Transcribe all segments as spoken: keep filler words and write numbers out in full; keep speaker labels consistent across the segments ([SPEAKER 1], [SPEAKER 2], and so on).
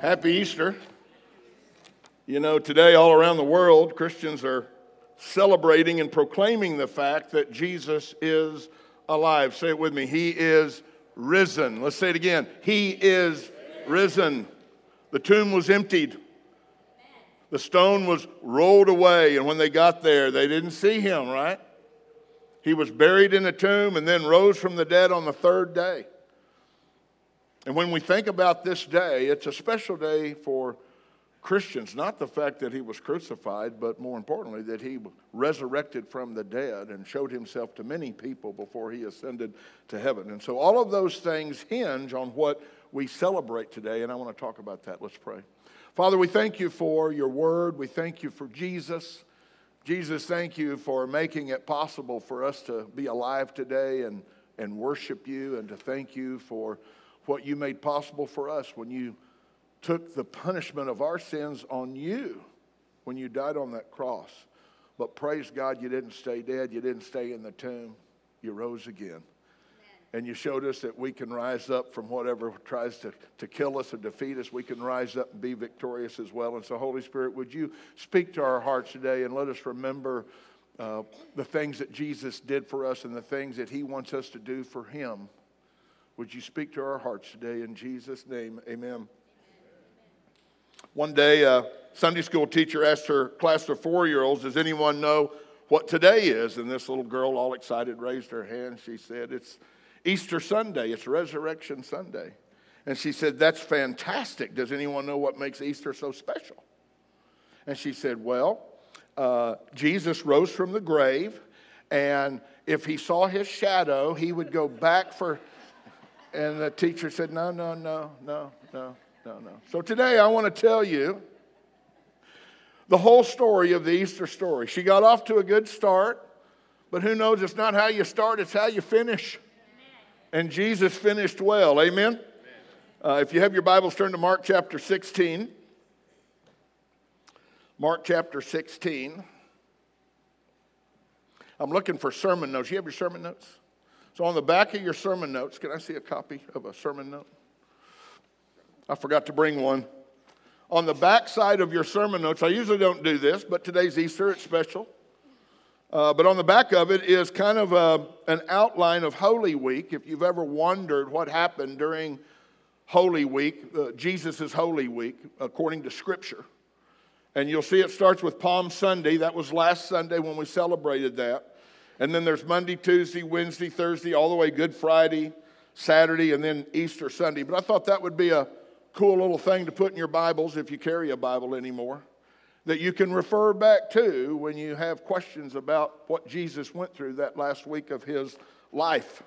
[SPEAKER 1] Happy Easter. You know, today all around the world, Christians are celebrating and proclaiming the fact that Jesus is alive. Say it with me. He is risen. Let's say it again. He is risen. The tomb was emptied. The stone was rolled away, and when they got there, they didn't see him, right? He was buried in a tomb and then rose from the dead on the third day. And when we think about this day, it's a special day for Christians. Not the fact that he was crucified, but more importantly, that he resurrected from the dead and showed himself to many people before he ascended to heaven. And so all of those things hinge on what we celebrate today, and I want to talk about that. Let's pray. Father, we thank you for your word. We thank you for Jesus. Jesus, thank you for making it possible for us to be alive today and, and worship you, and to thank you for what you made possible for us when you took the punishment of our sins on you when you died on that cross. But praise God, you didn't stay dead. You didn't stay in the tomb. You rose again. Amen. And you showed us that we can rise up from whatever tries to, to kill us or defeat us. We can rise up and be victorious as well. And so, Holy Spirit, would you speak to our hearts today and let us remember uh, the things that Jesus did for us and the things that he wants us to do for him. Would you speak to our hearts today in Jesus' name? Amen. One day, a Sunday school teacher asked her class of four-year-olds, does anyone know what today is? And this little girl, all excited, raised her hand. She said, it's Easter Sunday. It's Resurrection Sunday. And she said, that's fantastic. Does anyone know what makes Easter so special? And she said, well, uh, Jesus rose from the grave, and if he saw his shadow, he would go back for... And the teacher said, no, no, no, no, no, no, no. So today I want to tell you the whole story of the Easter story. She got off to a good start, but who knows, it's not how you start, it's how you finish. Amen. And Jesus finished well. Amen? Amen. Uh, if you have your Bibles, turn to Mark chapter sixteen. Mark chapter sixteen. I'm looking for sermon notes. You have your sermon notes? So on the back of your sermon notes, can I see a copy of a sermon note? I forgot to bring one. On the back side of your sermon notes, I usually don't do this, but today's Easter, it's special. Uh, but on the back of it is kind of a, an outline of Holy Week. If you've ever wondered what happened during Holy Week, uh, Jesus' Holy Week, according to Scripture. And you'll see it starts with Palm Sunday. That was last Sunday when we celebrated that. And then there's Monday, Tuesday, Wednesday, Thursday, all the way Good Friday, Saturday, and then Easter Sunday. But I thought that would be a cool little thing to put in your Bibles, if you carry a Bible anymore, that you can refer back to when you have questions about what Jesus went through that last week of his life.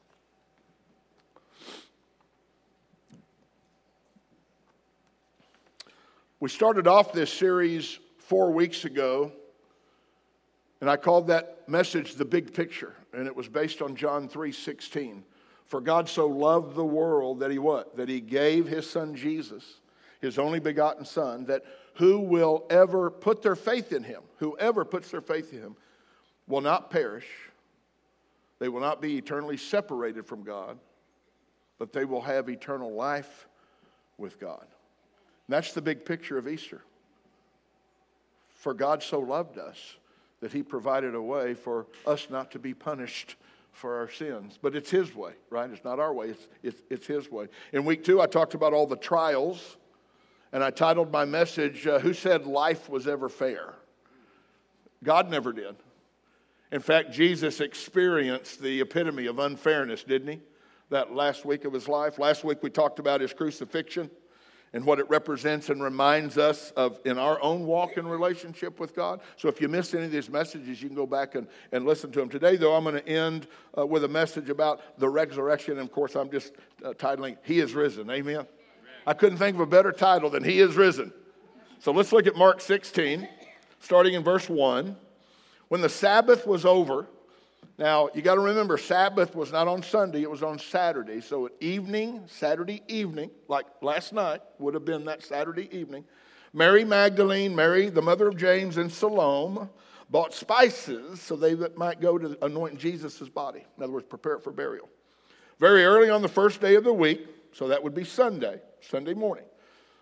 [SPEAKER 1] We started off this series four weeks ago, and I called that message The Big Picture, and it was based on John three sixteen. For God so loved the world that he what? That he gave his son Jesus, his only begotten son, that who will ever put their faith in him, whoever puts their faith in him, will not perish. They will not be eternally separated from God, but they will have eternal life with God. And that's the big picture of Easter. For God so loved us that he provided a way for us not to be punished for our sins. But it's his way, right? It's not our way. It's, it's, it's his way. In week two, I talked about all the trials, and I titled my message, uh, Who Said Life Was Ever Fair? God never did. In fact, Jesus experienced the epitome of unfairness, didn't he? That last week of his life. Last week, we talked about his crucifixion and what it represents and reminds us of in our own walk and relationship with God. So if you missed any of these messages, you can go back and, and listen to them. Today, though, I'm going to end uh, with a message about the resurrection. And, of course, I'm just uh, titling, He is Risen. Amen? Amen? I couldn't think of a better title than He is Risen. So let's look at Mark sixteen, starting in verse one. When the Sabbath was over, now, you got to remember, Sabbath was not on Sunday, it was on Saturday. So at evening, Saturday evening, like last night, would have been that Saturday evening, Mary Magdalene, Mary, the mother of James, and Salome bought spices so they might go to anoint Jesus' body. In other words, prepare it for burial. Very early on the first day of the week, so that would be Sunday, Sunday morning,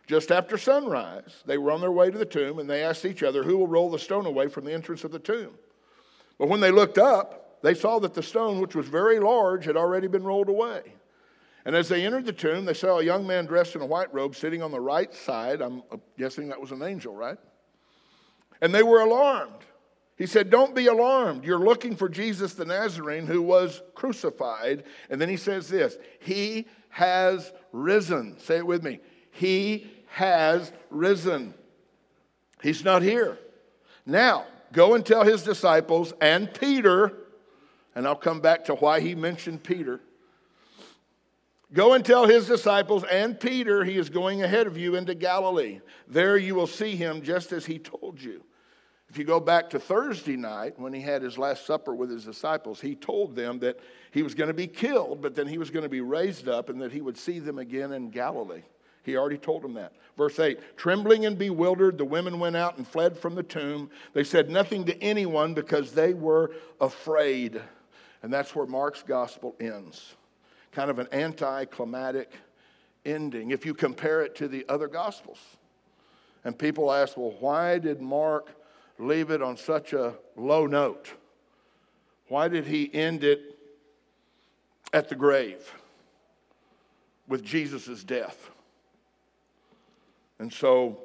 [SPEAKER 1] just after sunrise, they were on their way to the tomb, and they asked each other, who will roll the stone away from the entrance of the tomb? But when they looked up, they saw that the stone, which was very large, had already been rolled away. And as they entered the tomb, they saw a young man dressed in a white robe sitting on the right side. I'm guessing that was an angel, right? And they were alarmed. He said, don't be alarmed. You're looking for Jesus the Nazarene who was crucified. And then he says this, he has risen. Say it with me. He has risen. He's not here. Now, go and tell his disciples and Peter, and I'll come back to why he mentioned Peter. Go and tell his disciples and Peter he is going ahead of you into Galilee. There you will see him just as he told you. If you go back to Thursday night when he had his last supper with his disciples, he told them that he was going to be killed, but then he was going to be raised up and that he would see them again in Galilee. He already told them that. Verse eight, trembling and bewildered, the women went out and fled from the tomb. They said nothing to anyone because they were afraid. And that's where Mark's gospel ends. Kind of an anticlimactic ending if you compare it to the other gospels. And people ask, well, why did Mark leave it on such a low note? Why did he end it at the grave with Jesus' death? And so,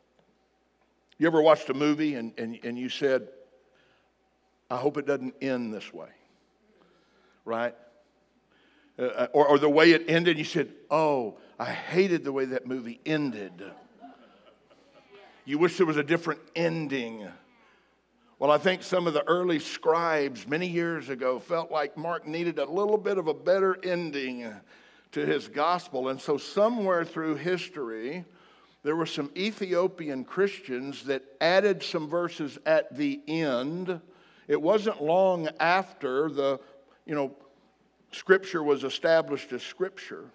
[SPEAKER 1] you ever watched a movie and, and, and you said, I hope it doesn't end this way, right? Uh, or, or the way it ended, you said, oh, I hated the way that movie ended. You wish there was a different ending. Well, I think some of the early scribes many years ago felt like Mark needed a little bit of a better ending to his gospel. And so somewhere through history, there were some Ethiopian Christians that added some verses at the end. It wasn't long after the, you know, Scripture was established as Scripture.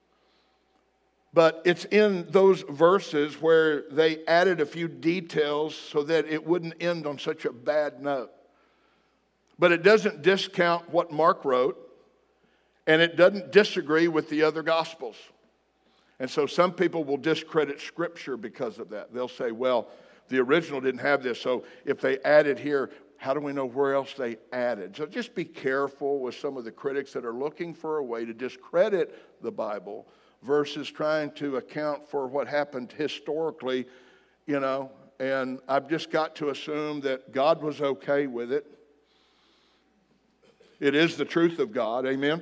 [SPEAKER 1] But it's in those verses where they added a few details so that it wouldn't end on such a bad note. But it doesn't discount what Mark wrote, and it doesn't disagree with the other Gospels. And so some people will discredit Scripture because of that. They'll say, well, the original didn't have this, so if they added here, how do we know where else they added? So just be careful with some of the critics that are looking for a way to discredit the Bible versus trying to account for what happened historically, you know. And I've just got to assume that God was okay with it. It is the truth of God, amen?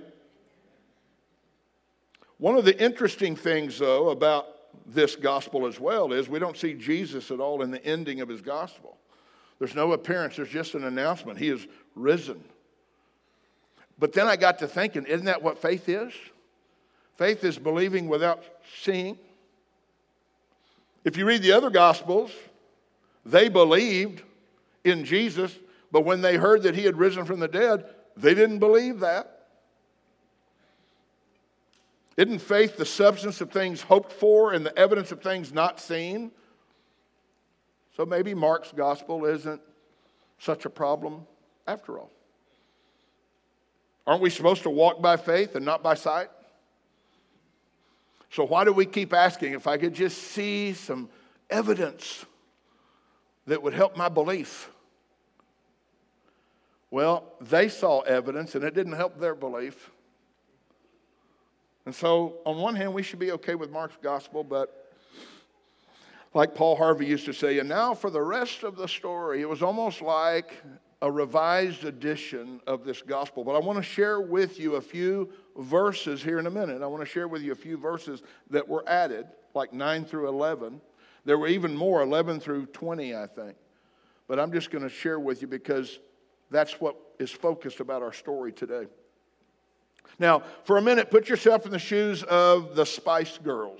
[SPEAKER 1] One of the interesting things, though, about this gospel as well is we don't see Jesus at all in the ending of his gospel. There's no appearance. There's just an announcement. He is risen. But then I got to thinking, isn't that what faith is? Faith is believing without seeing. If you read the other gospels, they believed in Jesus, but when they heard that he had risen from the dead, they didn't believe that. Isn't faith the substance of things hoped for and the evidence of things not seen? So maybe Mark's gospel isn't such a problem after all. Aren't we supposed to walk by faith and not by sight? So why do we keep asking if I could just see some evidence that would help my belief? Well, they saw evidence and it didn't help their belief. And so, on one hand, we should be okay with Mark's gospel, but like Paul Harvey used to say, and now for the rest of the story, it was almost like a revised edition of this gospel. But I want to share with you a few verses here in a minute. I want to share with you a few verses that were added, like nine through eleven. There were even more, eleven through twenty, I think. But I'm just going to share with you because that's what is focused about our story today. Now, for a minute, put yourself in the shoes of the Spice Girls.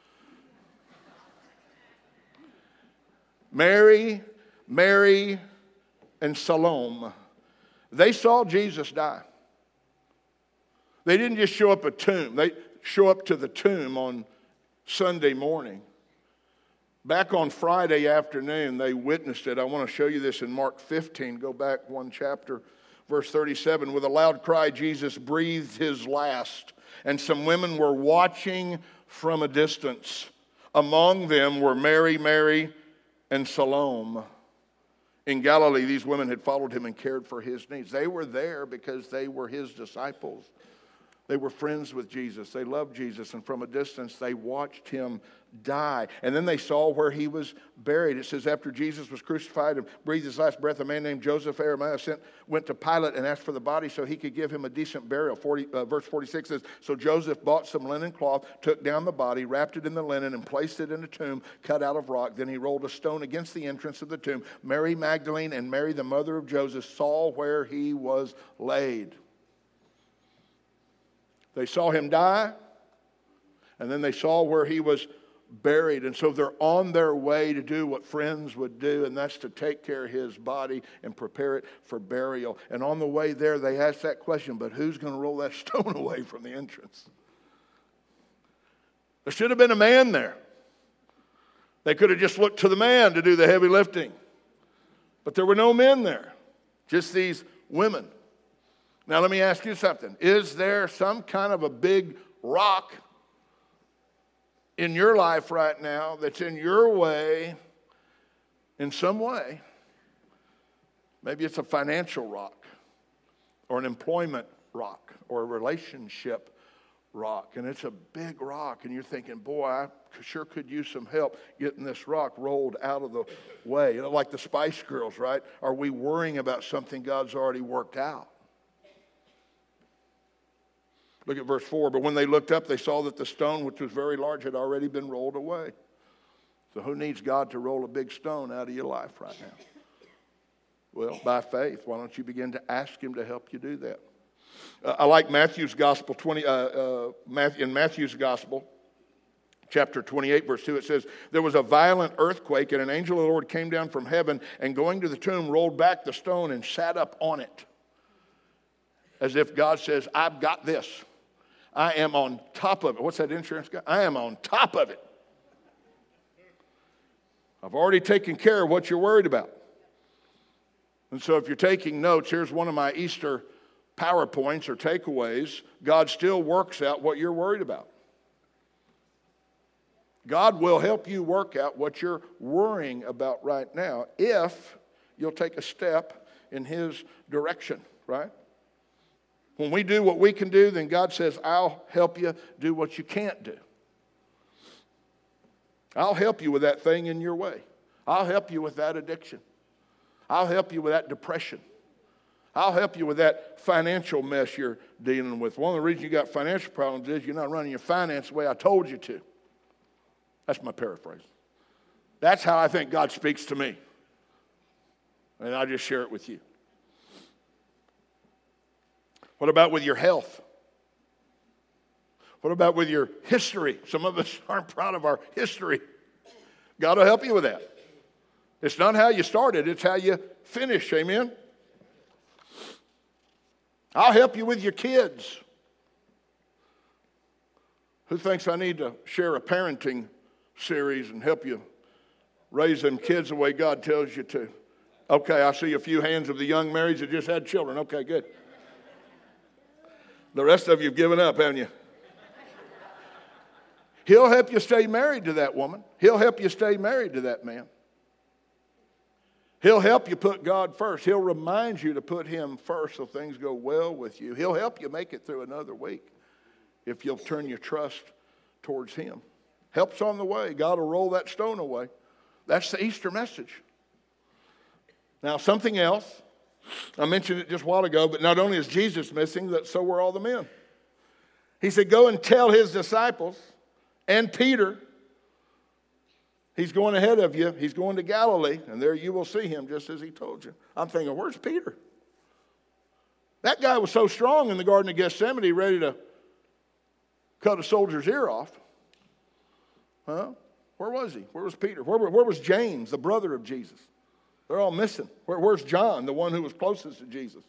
[SPEAKER 1] Mary, Mary, and Salome. They saw Jesus die. They didn't just show up at a tomb. They show up to the tomb on Sunday morning. Back on Friday afternoon, they witnessed it. I want to show you this in Mark fifteen. Go back one chapter. Verse thirty-seven, with a loud cry, Jesus breathed his last, and some women were watching from a distance. Among them were Mary, Mary, and Salome. In Galilee, these women had followed him and cared for his needs. They were there because they were his disciples. They were friends with Jesus. They loved Jesus. And from a distance, they watched him die. And then they saw where he was buried. It says, after Jesus was crucified and breathed his last breath, a man named Joseph Arimathea sent, went to Pilate and asked for the body so he could give him a decent burial. forty, uh, verse forty-six says, so Joseph bought some linen cloth, took down the body, wrapped it in the linen, and placed it in a tomb cut out of rock. Then he rolled a stone against the entrance of the tomb. Mary Magdalene and Mary, the mother of Joseph, saw where he was laid. They saw him die, and then they saw where he was buried. And so they're on their way to do what friends would do, and that's to take care of his body and prepare it for burial. And on the way there, they asked that question, but who's going to roll that stone away from the entrance? There should have been a man there. They could have just looked to the man to do the heavy lifting. But there were no men there, just these women. Now let me ask you something. Is there some kind of a big rock in your life right now that's in your way in some way? Maybe it's a financial rock or an employment rock or a relationship rock, and it's a big rock, and you're thinking, boy, I sure could use some help getting this rock rolled out of the way. You know, like the Spice Girls, right? Are we worrying about something God's already worked out? Look at verse four. But when they looked up, they saw that the stone, which was very large, had already been rolled away. So who needs God to roll a big stone out of your life right now? Well, by faith. Why don't you begin to ask him to help you do that? Uh, I like Matthew's gospel, twenty, uh, uh, Matthew, in Matthew's gospel, chapter twenty-eight, verse two, it says, there was a violent earthquake, and an angel of the Lord came down from heaven, and going to the tomb, rolled back the stone and sat up on it. As if God says, I've got this. I am on top of it. What's that insurance guy? I am on top of it. I've already taken care of what you're worried about. And so if you're taking notes, here's one of my Easter PowerPoints or takeaways. God still works out what you're worried about. God will help you work out what you're worrying about right now if you'll take a step in his direction, right? When we do what we can do, then God says, I'll help you do what you can't do. I'll help you with that thing in your way. I'll help you with that addiction. I'll help you with that depression. I'll help you with that financial mess you're dealing with. One of the reasons you got financial problems is you're not running your finance the way I told you to. That's my paraphrase. That's how I think God speaks to me. And I'll just share it with you. What about with your health? What about with your history? Some of us aren't proud of our history. God will help you with that. It's not how you started, it's how you finish. Amen? I'll help you with your kids. Who thinks I need to share a parenting series and help you raise them kids the way God tells you to? Okay, I see a few hands of the young marrieds that just had children. Okay, good. The rest of you have given up, haven't you? He'll help you stay married to that woman. He'll help you stay married to that man. He'll help you put God first. He'll remind you to put him first so things go well with you. He'll help you make it through another week if you'll turn your trust towards him. Help's on the way. God will roll that stone away. That's the Easter message. Now, something else. I mentioned it just a while ago, but not only is Jesus missing, but so were all the men. He said, go and tell his disciples and Peter, he's going ahead of you. He's going to Galilee, and there you will see him just as he told you. I'm thinking, where's Peter? That guy was so strong in the Garden of Gethsemane, ready to cut a soldier's ear off. Huh? Where was he? Where was Peter? Where, where was James, the brother of Jesus? They're all missing. Where, where's John, the one who was closest to Jesus?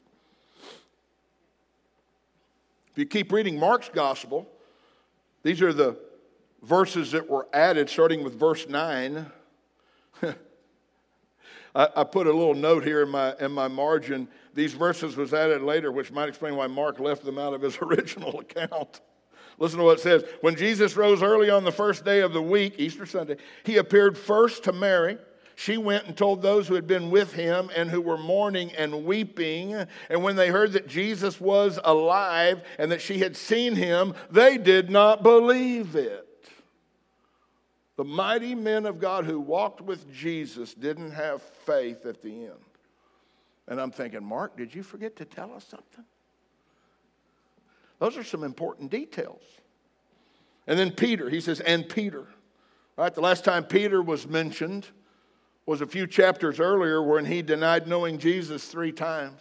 [SPEAKER 1] If you keep reading Mark's gospel, these are the verses that were added, starting with verse nine. I, I put a little note here in my, in my margin. These verses was added later, which might explain why Mark left them out of his original account. Listen to what it says. When Jesus rose early on the first day of the week, Easter Sunday, he appeared first to Mary. She went and told those who had been with him and who were mourning and weeping. And when they heard that Jesus was alive and that she had seen him, they did not believe it. The mighty men of God who walked with Jesus didn't have faith at the end. And I'm thinking, Mark, did you forget to tell us something? Those are some important details. And then Peter, he says, and Peter. All right, the last time Peter was mentioned was a few chapters earlier when he denied knowing Jesus three times.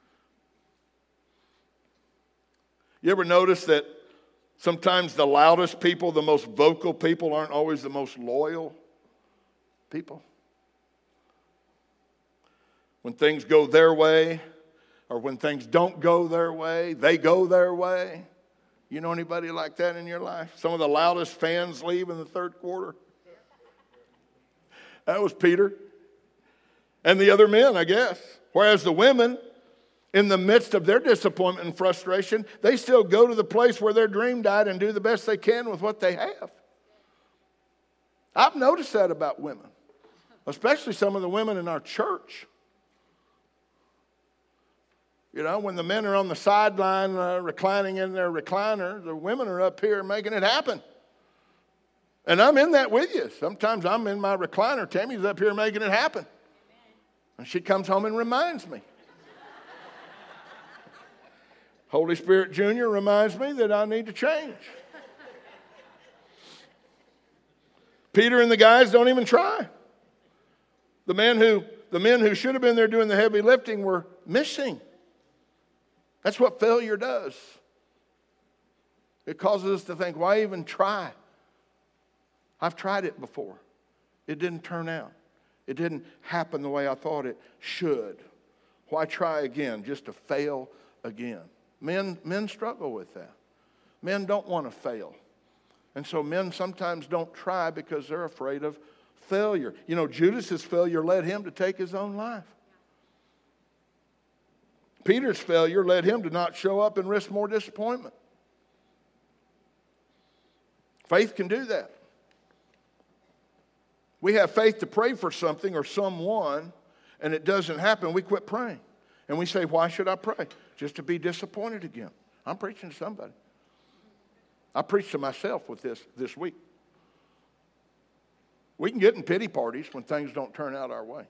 [SPEAKER 1] You ever notice that sometimes the loudest people, the most vocal people, aren't always the most loyal people? When things go their way, or when things don't go their way, they go their way. You know anybody like that in your life? Some of the loudest fans leave in the third quarter. That was Peter. And the other men, I guess. Whereas the women, in the midst of their disappointment and frustration, they still go to the place where their dream died and do the best they can with what they have. I've noticed that about women, especially some of the women in our church. You know, when the men are on the sideline uh, reclining in their recliner, the women are up here making it happen. And I'm in that with you. Sometimes I'm in my recliner. Tammy's up here making it happen. Amen. And she comes home and reminds me. Holy Spirit Junior reminds me that I need to change. Peter and the guys don't even try. The men who, the men who should have been there doing the heavy lifting were missing. That's what failure does. It causes us to think, why even try? I've tried it before. It didn't turn out. It didn't happen the way I thought it should. Why try again just to fail again? Men, men struggle with that. Men don't want to fail. And so men sometimes don't try because they're afraid of failure. You know, Judas's failure led him to take his own life. Peter's failure led him to not show up and risk more disappointment. Faith can do that. We have faith to pray for something or someone, and it doesn't happen. We quit praying. And we say, why should I pray? Just to be disappointed again. I'm preaching to somebody. I preached to myself with this this week. We can get in pity parties when things don't turn out our way.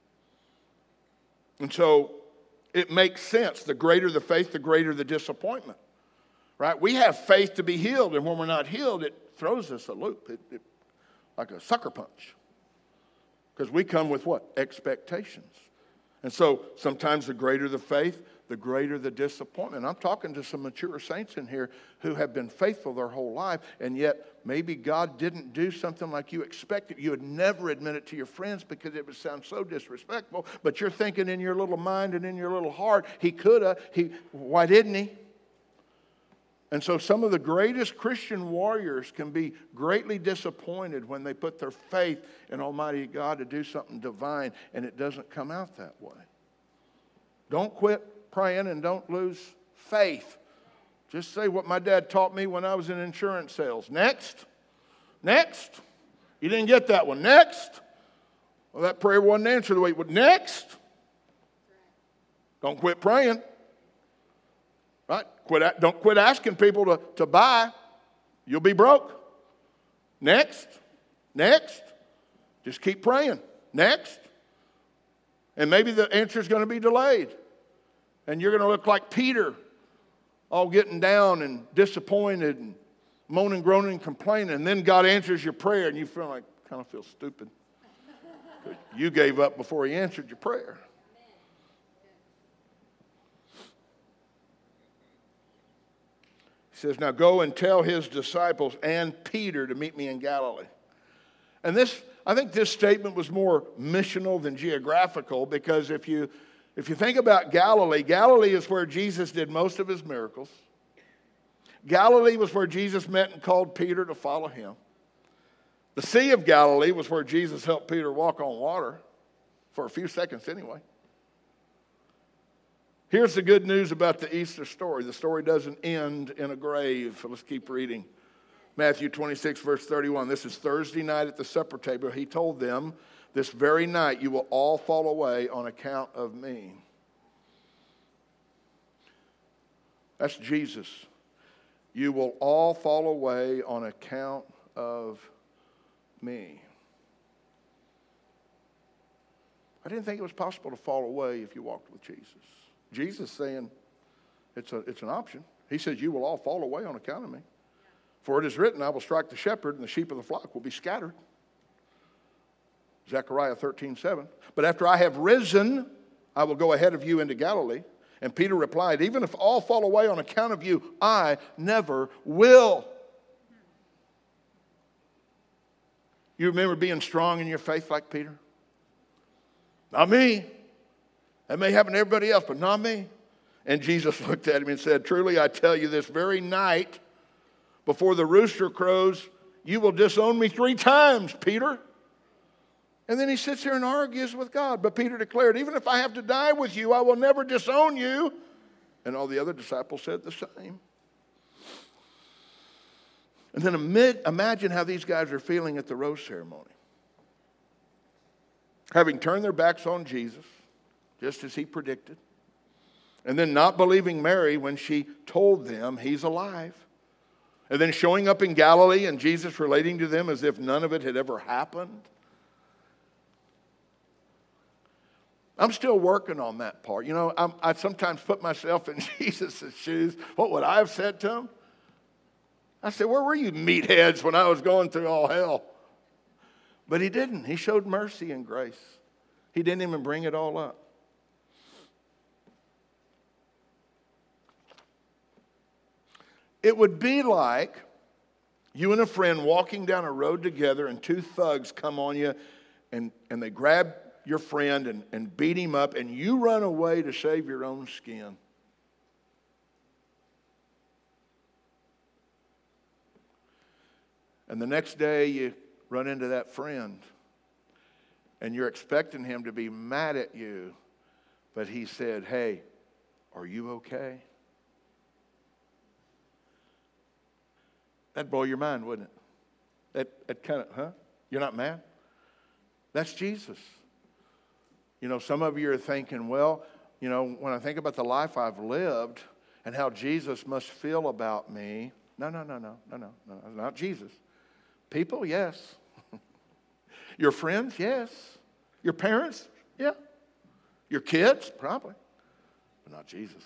[SPEAKER 1] And so it makes sense. The greater the faith, the greater the disappointment. Right? We have faith to be healed, and when we're not healed, it throws us a loop. It, it, like a sucker punch. Because we come with what? Expectations. And so sometimes the greater the faith, the greater the disappointment. I'm talking to some mature saints in here who have been faithful their whole life, and yet maybe God didn't do something like you expected. You would never admit it to your friends because it would sound so disrespectful, but you're thinking in your little mind and in your little heart, he could have, he, why didn't he? And so some of the greatest Christian warriors can be greatly disappointed when they put their faith in Almighty God to do something divine, and it doesn't come out that way. Don't quit praying and don't lose faith. Just say what my dad taught me when I was in insurance sales. Next. Next. You didn't get that one. Next. Well, that prayer wasn't answered the way it would. Next. Don't quit praying. Right? Quit, don't quit asking people to, to buy. You'll be broke. Next. Next. Just keep praying. Next. And maybe the answer is going to be delayed. And you're going to look like Peter, all getting down and disappointed and moaning, groaning, complaining. And then God answers your prayer and you feel like, kind of feel stupid. You gave up before he answered your prayer. He says, now go and tell his disciples and Peter to meet me in Galilee. And this, I think this statement was more missional than geographical, because if you, if you think about Galilee, Galilee is where Jesus did most of his miracles. Galilee was where Jesus met and called Peter to follow him. The Sea of Galilee was where Jesus helped Peter walk on water, for a few seconds anyway. Here's the good news about the Easter story. The story doesn't end in a grave. Let's keep reading. Matthew twenty-six, verse thirty-one. This is Thursday night at the supper table. He told them, this very night you will all fall away on account of me. That's Jesus. You will all fall away on account of me. I didn't think it was possible to fall away if you walked with Jesus. Jesus saying it's a it's an option. He says, you will all fall away on account of me. For it is written, I will strike the shepherd, and the sheep of the flock will be scattered. Zechariah thirteen seven. But after I have risen, I will go ahead of you into Galilee. And Peter replied, even if all fall away on account of you, I never will. You remember being strong in your faith like Peter? Not me. That may happen to everybody else, but not me. And Jesus looked at him and said, truly I tell you, this very night, before the rooster crows, you will disown me three times, Peter. And then he sits here and argues with God. But Peter declared, even if I have to die with you, I will never disown you. And all the other disciples said the same. And then amid, imagine how these guys are feeling at the rose ceremony. Having turned their backs on Jesus, just as he predicted. And then not believing Mary when she told them he's alive. And then showing up in Galilee and Jesus relating to them as if none of it had ever happened. I'm still working on that part. You know, I'm, I sometimes put myself in Jesus' shoes. What would I have said to him? I said, where were you meatheads when I was going through all hell? But he didn't. He showed mercy and grace. He didn't even bring it all up. It would be like you and a friend walking down a road together and two thugs come on you and, and they grab your friend and, and beat him up, and you run away to save your own skin. And the next day you run into that friend and you're expecting him to be mad at you, but he said, hey, are you okay? That'd blow your mind, wouldn't it? That, that kind of, huh? You're not mad? That's Jesus. You know, some of you are thinking, well, you know, when I think about the life I've lived and how Jesus must feel about me. No, no, no, no, no, no, no, not Jesus. People, yes. Your friends, yes. Your parents, yeah. Your kids, probably. But not Jesus.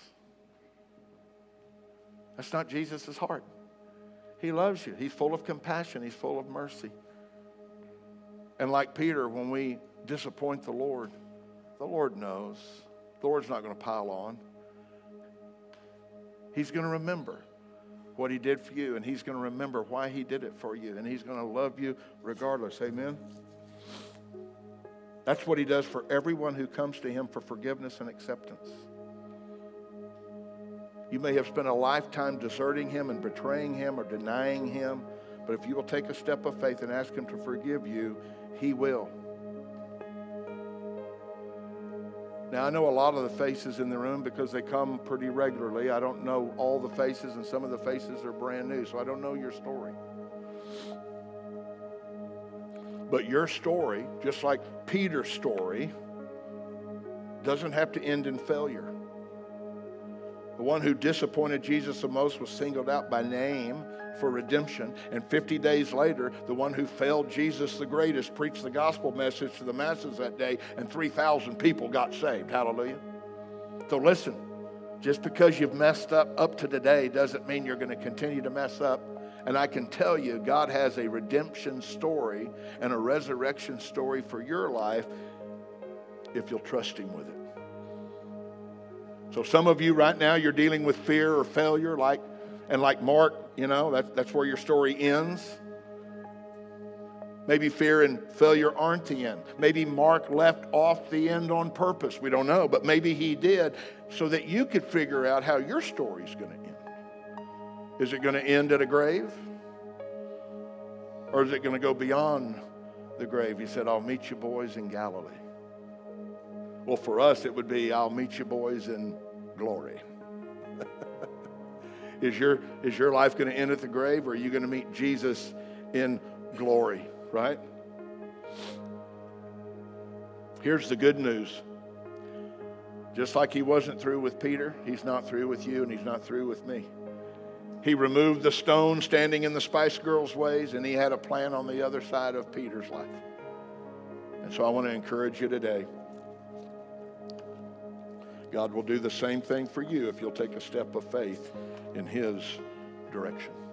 [SPEAKER 1] That's not Jesus' heart. He loves you. He's full of compassion. He's full of mercy. And like Peter, when we disappoint the Lord, the Lord knows. The Lord's not going to pile on. He's going to remember what he did for you, and he's going to remember why he did it for you, and he's going to love you regardless. Amen? That's what he does for everyone who comes to him for forgiveness and acceptance. You may have spent a lifetime deserting him and betraying him or denying him, but if you will take a step of faith and ask him to forgive you, he will. Now, I know a lot of the faces in the room because they come pretty regularly. I don't know all the faces, and some of the faces are brand new, so I don't know your story. But your story, just like Peter's story, doesn't have to end in failure. The one who disappointed Jesus the most was singled out by name for redemption. And fifty days later, the one who failed Jesus the greatest preached the gospel message to the masses that day, and three thousand people got saved. Hallelujah. So listen, just because you've messed up up to today doesn't mean you're going to continue to mess up. And I can tell you, God has a redemption story and a resurrection story for your life if you'll trust him with it. So some of you right now, you're dealing with fear or failure, like and like Mark, you know, that, that's where your story ends. Maybe fear and failure aren't the end. Maybe Mark left off the end on purpose. We don't know, but maybe he did so that you could figure out how your story's going to end. Is it going to end at a grave? Or is it going to go beyond the grave? He said, I'll meet you boys in Galilee. Well, for us, it would be, I'll meet you boys in glory. Is your, is your life going to end at the grave, or are you going to meet Jesus in glory, right? Here's the good news. Just like he wasn't through with Peter, he's not through with you, and he's not through with me. He removed the stone standing in the Spice Girls' ways, and he had a plan on the other side of Peter's life. And so I want to encourage you today. God will do the same thing for you if you'll take a step of faith in his direction.